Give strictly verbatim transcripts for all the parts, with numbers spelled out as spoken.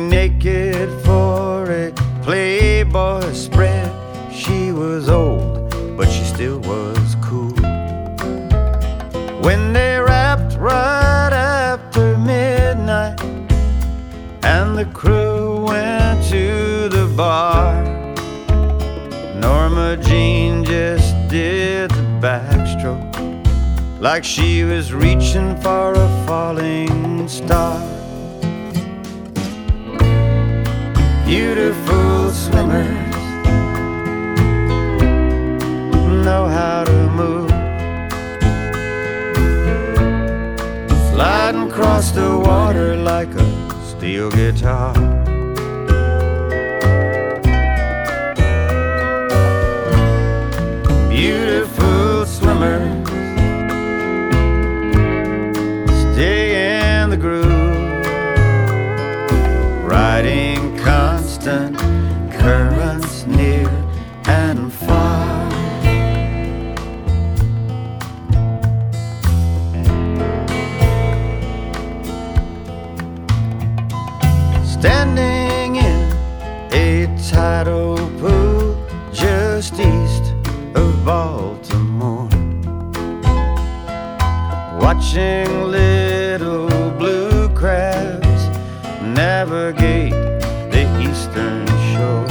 naked for a Playboy spread. She was old, but she still was cool. When they wrapped right after midnight and the crew went to the bar, Norma Jean just did the backstroke like she was reaching for a falling star. Beautiful swimmers know how to move, sliding across the water like a steel guitar. Beautiful swimmers stay in the groove, riding constant currents near and far. Standing in a tidal pool just east of Baltimore, watching little blue crabs navigate the eastern shore.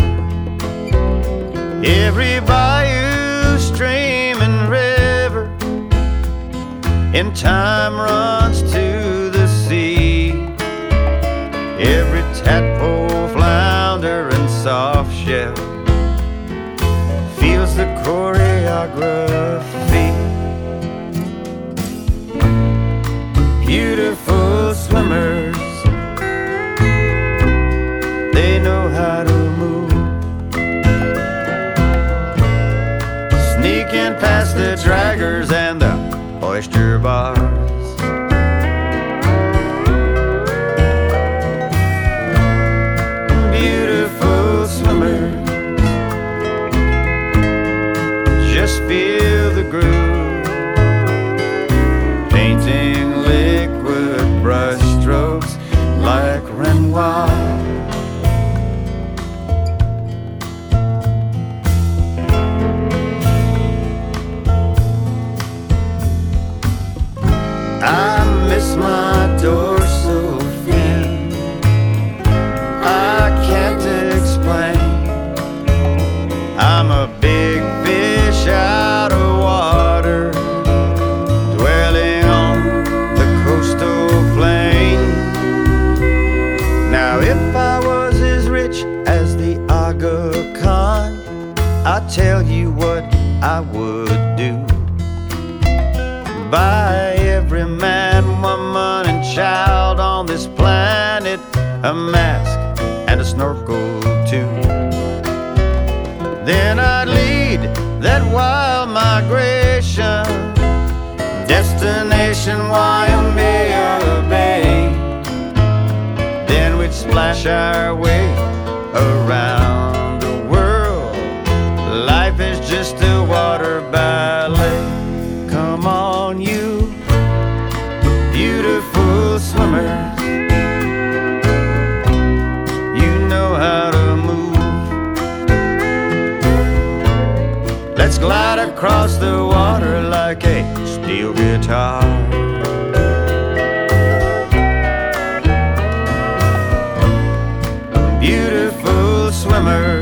Every bayou, stream and river in time runs to the sea. Every tadpole, flounder and soft shell feels the choreography. Beautiful swimmers, they know how to move, sneaking past the draggers and the oyster bars. Beautiful swimmers, just feel the groove, painting liquid brush strokes like Renoir. I miss my dorsal fin, I can't explain. I'm a big fish out of water, dwelling on the coastal plain. Now if I was as rich as the Aga Khan, I'd tell you what I would do. Buy every man, woman and child on this planet a mask and a snorkel too. Then I'd lead that wild migration, destination Waimea Bay. Then we'd splash our way around the world. Life is just a water ballet. Come on, you beautiful swimmers, you know how to move. Let's glide across the water like a steel guitar. Beautiful swimmers,